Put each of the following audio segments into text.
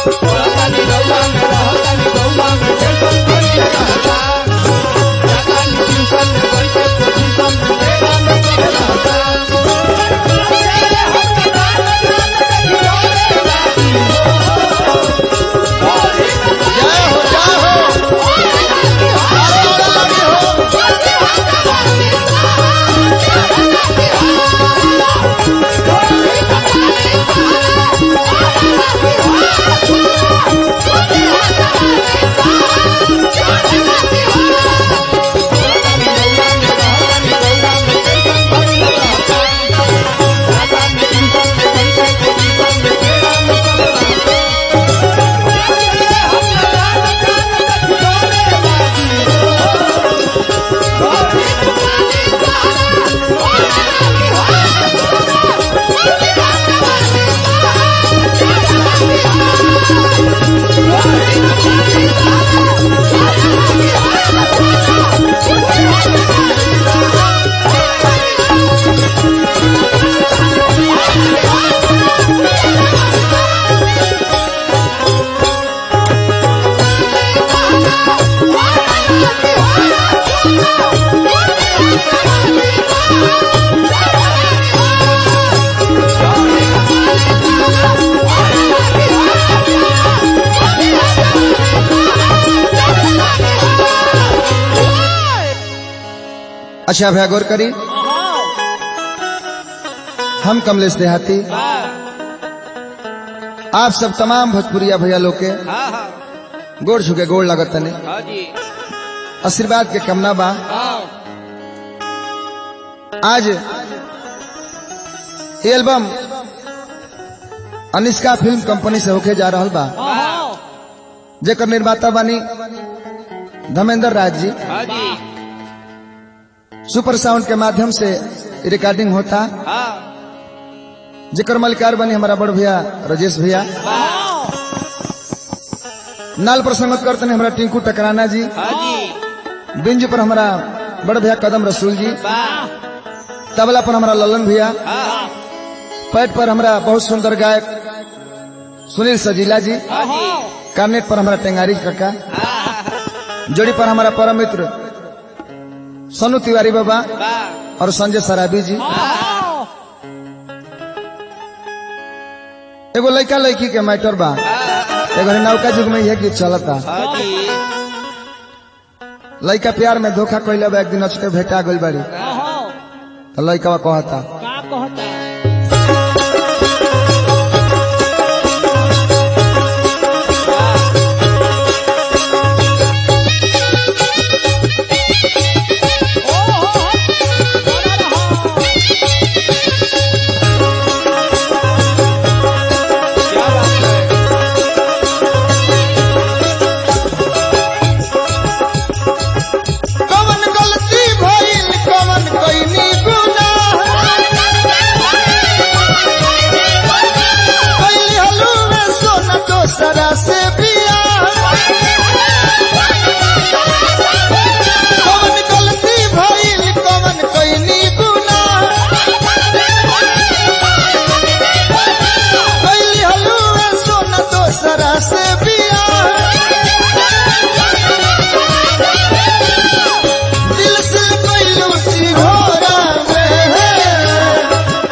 अच्छा भैया गौर करी, हम कमलेश देहाती आप सब तमाम भोजपुरिया भैया लोग के गोड़ छुके गोड़ लगत तने आशीर्वाद के कमना बा। आज एल्बम अनिष्का फिल्म कंपनी से होके जा रहा बा, जेकर निर्माता बानी धर्मेंद्र राज जी। सुपर साउंड के माध्यम से रिकॉर्डिंग होता, जेकर मलिकार बनी हमारा बड़ भैया राजेश भैया। नाल पर संगत करते हैं हमारा टिंकू टकराना जी, बिंज पर हमारा बड़ भैया कदम रसूल जी, तबला पर हमारा ललन भैया, पैट पर हमारा बहुत सुंदर गायक सुनील सजीला जी, कार्नेट पर हमारा टेंगारी काका, जोड़ी पर हमारा परम मित्र सोनू तिवारी बाबा और संजय सराबी जी। एगो लड़का लड़की के मैटर बा, एगो नौका युग में यह गीत चलता। लड़का प्यार में धोखा कैला बा, एक दिन अचके भेटा गई बाड़ी तो लड़का कहता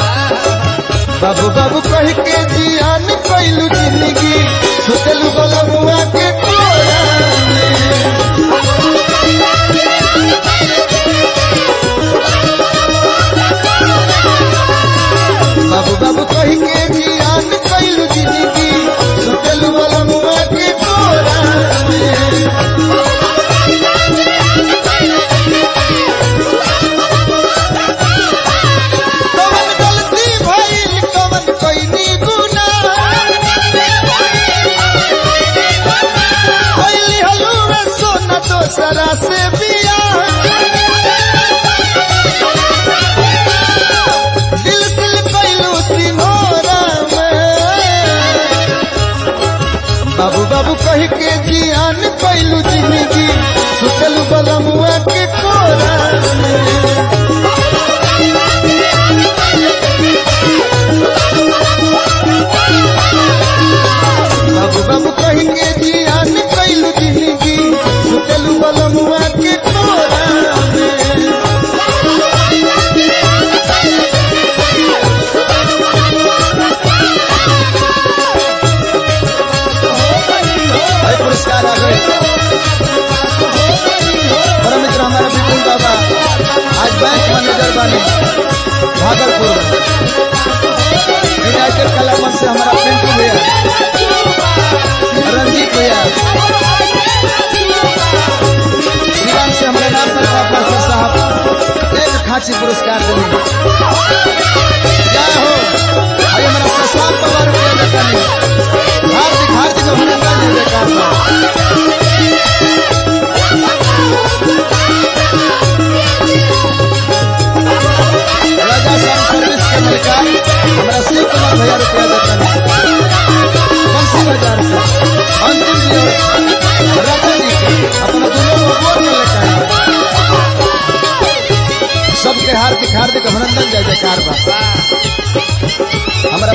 बाबू बाबू कह के जियान कैलू जिंदगी सोचलू बोलो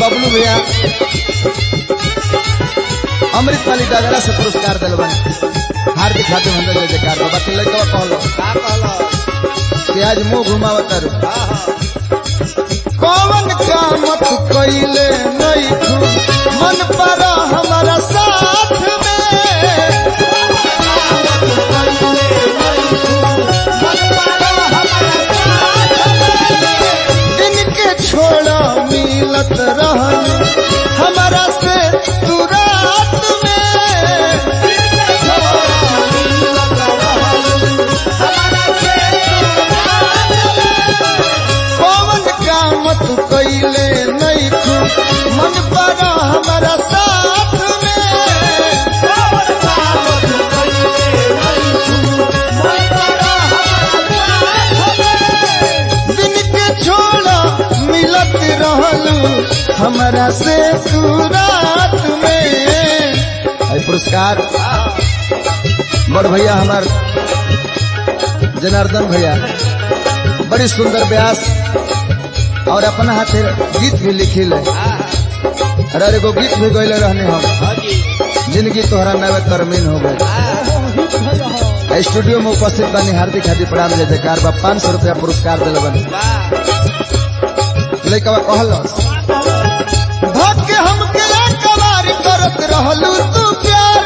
बबलू भैया अमृत वाली डगरा से पुरस्कार दिल बने हार्दिक हार्दिक जय जयकार बाबा के लड़का कहलो कि आज मुंह घुमावत कौन काम तू कैले नहीं तू मन पर हमारा साथ में इनके छोड़ा मिलत रहन हमारा से तू रात में कौन काम तू कैले नहीं तू मन पर हमारा साथ में दिन के छोड़ा मिलत रहलू हमारा से तू रात में। पुरस्कार बड़ भैया हमार जनार्दन भैया बड़ी सुंदर व्यास और अपना हाथे गीत भी लिखिल अरे एगो गीत भी गए रहने हम जिंदगी तोहरा नवे तरमीन हो गए स्टूडियो में उपस्थित बनी हार्दिक हार्दिक प्रणाम जय जयकार बा 500 रुपया पुरस्कार दिल बने लड़का कहलो हमके कवारी करत रहलू तू प्यार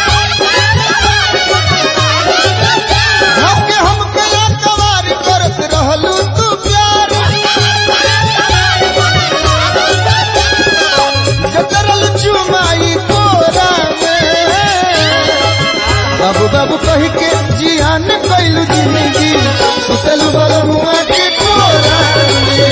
हमके कवारी करत रहलू तू प्यार जतरल चुमाई तोरा में बाबू बाबू कही के जियान कैलू जिंदगी सुतलू बलमुआ के तोरा में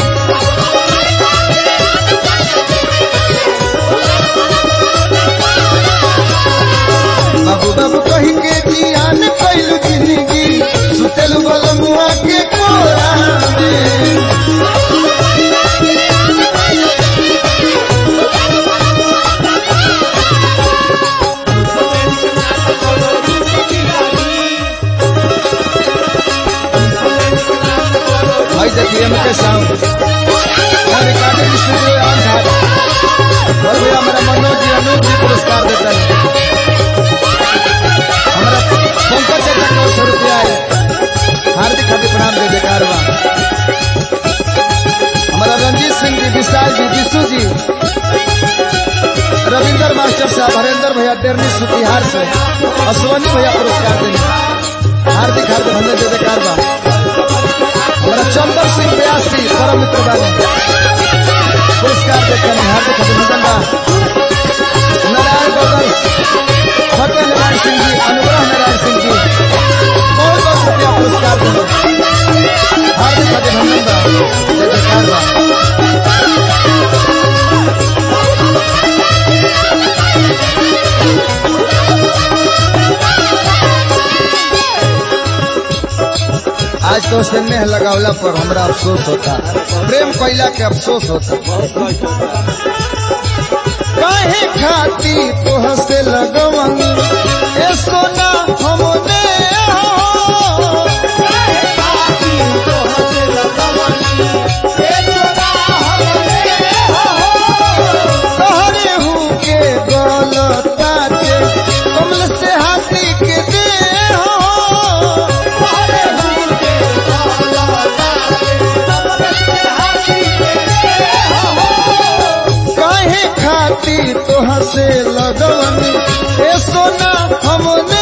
बाबू बाबू कही के जियान कैलू जिंदगी सुतलू बलमुआ के कोरा भाई देखिए मेरे साउंड और रिकॉर्डिंग स्टूडियो ऑन था और भैया हमारा मनोज जी अनूप जी पुरस्कार देता है हमारा पंकज चाचा को 100 रुपया है हार्दिक हार्दिक प्रणाम जय जयकार बा हमारा रंजीत सिंह जी विशाल जी विशु जी रविंदर मास्टर साहब हरेंद्र भैया डेरनी सुतिहार से अश्वनी भैया पुरस्कार देंगे हार्दिक हार्दिक जय जयकार बा हमारा चंबर सिंह व्यास जी परम मित्र वाले पुरस्कार देते हैं हार्दिक अभिनंदन बा नारायण बदल फतेह नारायण सिंह जी अनुग्रह नारायण सिंह जी बहुत बहुत रुपया पुरस्कार देंगे हार्दिक अभिनंदन बा जय जयकार बा आज तो स्नेह लगावला पर हमरा अफसोस होता प्रेम कैला के अफसोस होता काहे खाती तोह से लगवन ए सोना हमने कहरे हूँ के गलता के कमल से हाथी के दे तोह से लगवन ए सोना हमने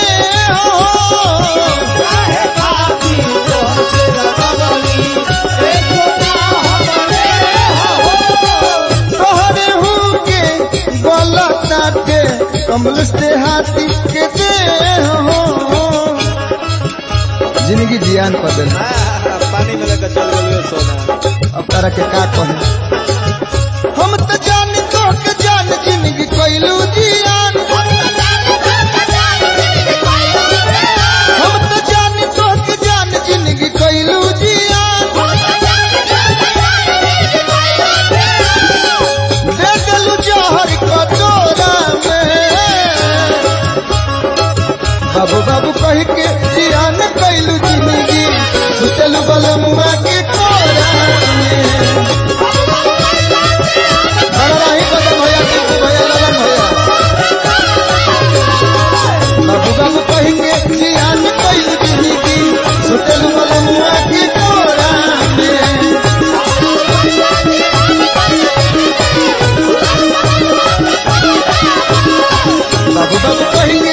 तोहरे हूँ के गलता के कमल से हाथी के दे हो जिंदगी जियान बदल पानी में लेकर चल गए सोना अब तारा के का कहे हम तो जान तो के जान जिंदगी कैलू जियान हम तो जान तो के जान जिंदगी कैलू जियान दे दिलू जहर कटोरा में बाबू बाबू कह के जियान कैलू जिंदगी सुतलू बलमुआ के कोरा में बाबू कहीं